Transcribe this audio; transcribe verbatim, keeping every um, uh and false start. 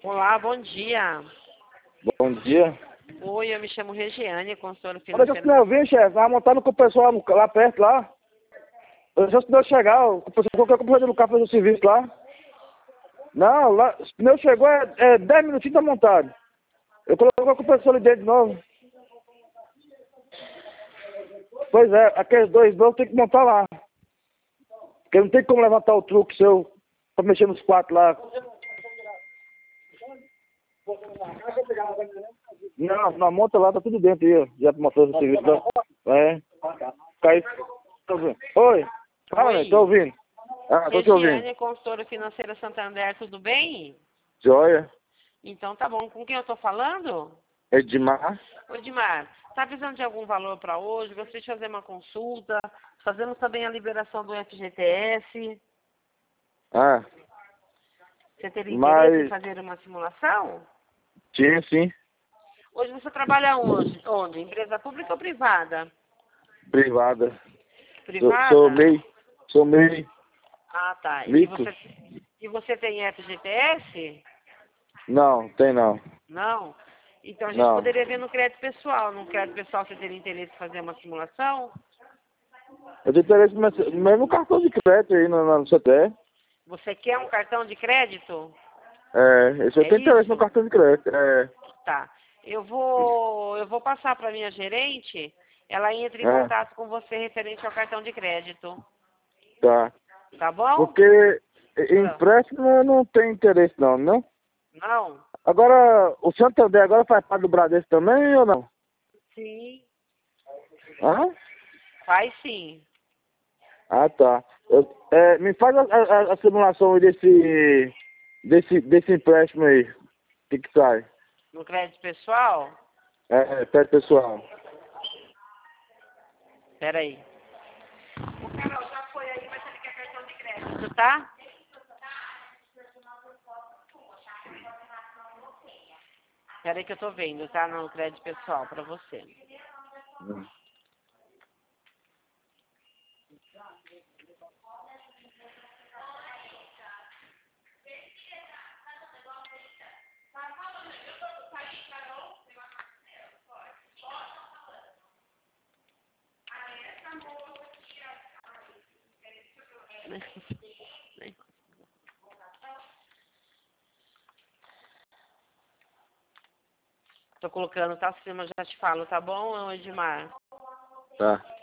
Olá, bom dia. Bom dia. Oi, eu me chamo Regiane, consultora Olha, já financeira. que não vim, chefe, vai montando com o pessoal no- lá perto, lá. Eu já se eu chegar, o pessoal qualquer coisa no carro fazer o serviço lá. Não, lá, se o pneu chegou, é, é dez minutinhos tá montado. Eu coloquei com o pessoal ali dentro de novo. Pois é, aqueles dois blocos tem que montar lá. Porque não tem como levantar o truque seu pra mexer nos quatro lá. Não, na monta lá tá tudo dentro aí, ó. Já mostrou o serviço lá. É. Cai. Tô ouvindo. Oi. Fala, Oi. velho, tô ouvindo. Ah, tô te ouvindo. Regiane, consultora financeira Santander, tudo bem? Joia. Então tá bom. Com quem eu tô falando? Edmar. Ô, Edmar, tá precisando de algum valor para hoje? Gostaria de fazer uma consulta. Fazemos também a liberação do F G T S. Ah, Você teria interesse em mas fazer uma simulação? tinha sim. Hoje você trabalha onde? Onde? Empresa pública ou privada? Privada. Sou, sou Privada? meio. Sou meio. Ah, tá. E Rico? você, e você tem F G T S? Não, tem não. Não? Então a gente Não. poderia ver no crédito pessoal. No crédito pessoal você teria interesse em fazer uma simulação? Eu tenho interesse no meu no cartão de crédito aí no, no C T E. Você quer um cartão de crédito? É, esse eu É tenho interesse no isso? cartão de crédito. É. Tá. Eu vou, eu vou passar para minha gerente. Ela entra em É, contato com você referente ao cartão de crédito. tá. Tá bom? Porque Ah, empréstimo eu não tem interesse não, não? não? Agora, o Santander agora faz parte do Bradesco também ou não? Sim. Hã? Faz sim. Ah, tá. Eu- é, me faz a, a, a simulação aí desse, desse, desse empréstimo aí. O que que sai? No crédito pessoal? É, pede pessoal. Peraí. O Carol já foi aí, mas ele quer cartão de crédito, tá? Peraí que eu tô vendo, tá? No crédito pessoal pra você. Hum. Tô colocando, tá acima, já te falo, tá bom, Edmar? Tá.